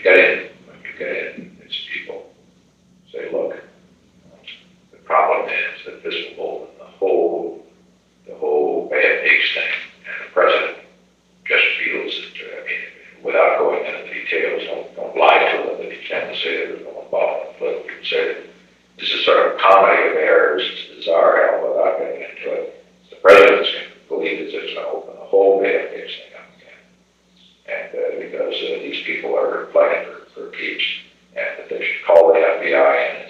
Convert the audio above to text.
it's people say, look, the problem is that this will open the whole bad pigs thing, and the president just feels that, without going into the details, don't lie to them, that he can't say that there's no involvement, but you can say that this is sort of a comedy of errors, it's bizarre, hell, without getting into it. The president's going to believe that it's going to open the whole bad pigs thing up again. And because these people are playing for keeps, and that they should call the FBI and